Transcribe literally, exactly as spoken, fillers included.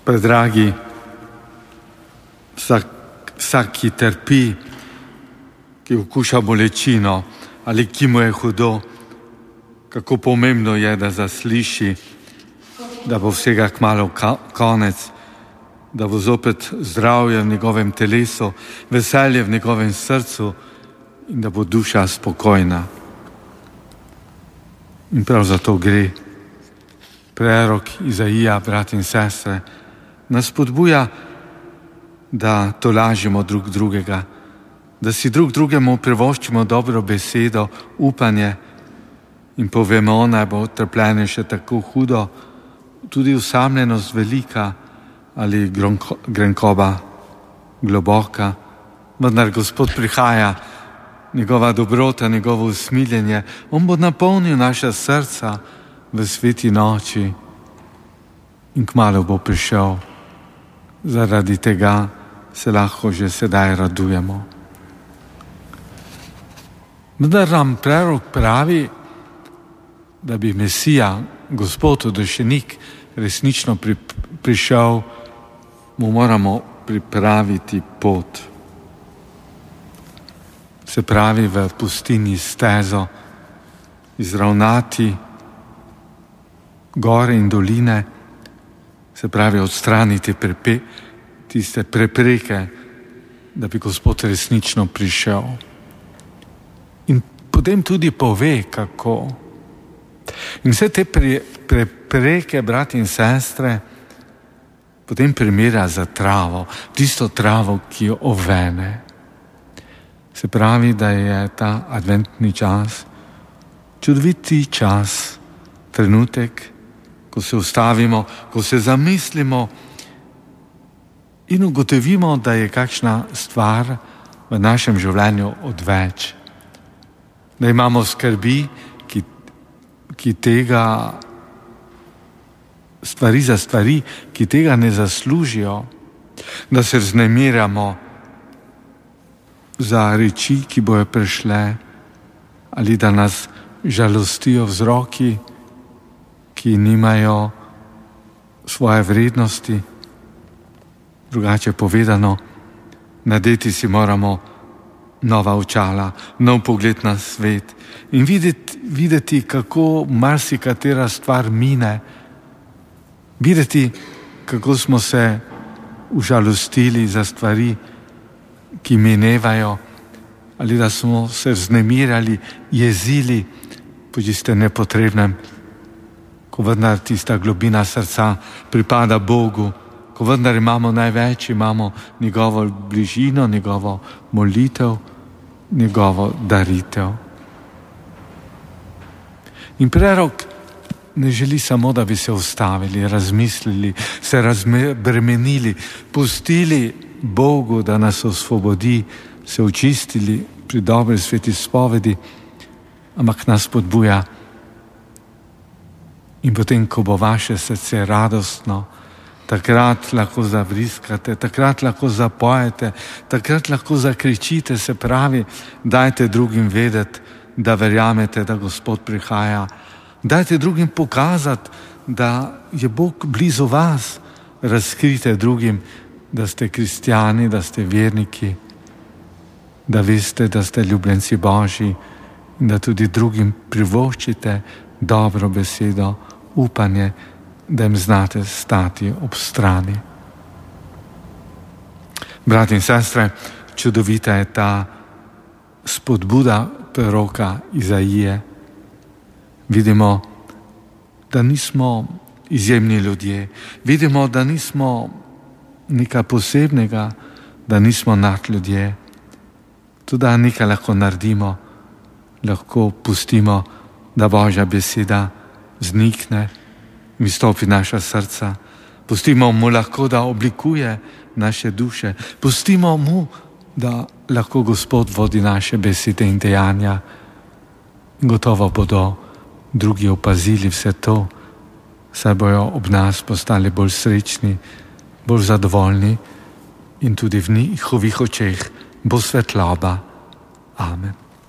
Predragi, vsak, vsak, ki trpi, ki okuša bolečino ali ki mu je hudo, kako pomembno je, da zasliši, da bo vsega kmalu konec, da bo zopet zdravje v njegovem telesu, veselje v njegovem srcu in da bo duša spokojna. In prav zato gre. Prerok Izaija, brat in sestre, nas spodbuja, da tolažimo drug drugega, da si drug drugemu privoščimo dobro besedo, upanje in povemo, naj bo trpljenje še tako hudo, tudi osamljenost velika ali gronko, grenkoba globoka, vendar Gospod prihaja, njegova dobrota, njegovo usmiljenje, on bo napolnil naša srca v sveti noči in kmalu bo prišel. Zaradi tega se lahko že sedaj radujemo. Vendar nam prerok pravi, da bi Mesija, Gospod odrešenik, resnično pri, prišel, mu moramo pripraviti pot. Se pravi, v pustini stezo izravnati gore in doline, se pravi odstraniti prepe, tiste prepreke, da bi Gospod resnično prišel. In potem tudi pove, kako. In vse te pre, prepreke, brati in sestre, potem primerja za travo, tisto travo, ki jo ovene. Se pravi, da je ta adventni čas čudoviti čas, trenutek, ko se ustavimo, ko se zamislimo in ugotovimo, da je kakšna stvar v našem življenju odveč. Da imamo skrbi, ki, ki tega stvari za stvari, ki tega ne zaslužijo, da se vznemirjamo za reči, ki bojo prišle, ali da nas žalostijo vzroki, ki nimajo svoje vrednosti. Drugače povedano, nadeti si moramo nova očala, nov pogled na svet in videti, videti kako marsikatera stvar mine, videti, kako smo se užalostili za stvari, ki minevajo, ali da smo se vznemirjali, jezili po čiste nepotrebnem, ko vendar tista globina srca pripada Bogu, ko vendar imamo največ, imamo njegovo bližino, njegovo molitev, njegovo daritev. In prerok ne želi samo, da bi se ustavili, razmislili, se razbremenili, pustili Bogu, da nas osvobodi, se očistili pri dobri sveti spovedi, ampak nas podbuja. In potem, ko bo vaše srce radostno, takrat lahko zavriskate, takrat lahko zapojete, takrat lahko zakričite, se pravi, dajte drugim vedeti, da verjamete, da Gospod prihaja. Dajte drugim pokazati, da je Bog blizu vas. Razkrite drugim, da ste kristjani, da ste verniki, da veste, da ste ljubljenci Božji in da tudi drugim privoščite dobro besedo, upanje, da jim znate stati ob strani. Brati in sestre, čudovita je ta spodbuda proroka Izaije. Vidimo, da nismo izjemni ljudje, vidimo, da nismo nekaj posebnega, da nismo nadljudje. Tudi nekaj lahko naredimo, lahko pustimo, da Božja beseda vznikne in vstopi naša srca. Pustimo mu lahko, da oblikuje naše duše. Pustimo mu, da lahko Gospod vodi naše besede in dejanja. Gotovo bodo drugi opazili vse to, saj bojo ob nas postali bolj srečni, bolj zadovoljni in tudi v njihovih očeh bo svetloba. Amen.